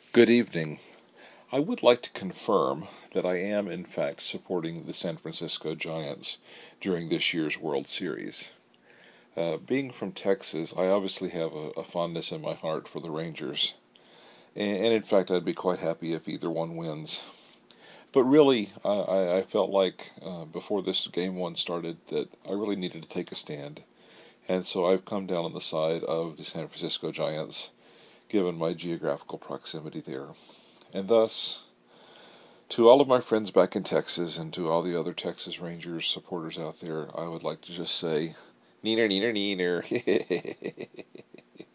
Good evening. I would like to confirm that I am, in fact, supporting the San Francisco Giants during this year's World Series. Being from Texas, I obviously have a fondness in my heart for the Rangers, and in fact, I'd be quite happy if either one wins. But really, I felt like before this game one started that I really needed to take a stand, and so I've come down on the side of the San Francisco Giants, given my geographical proximity there. And thus, to all of my friends back in Texas and to all the other Texas Rangers supporters out there, I would like to just say, neener, neener, neener.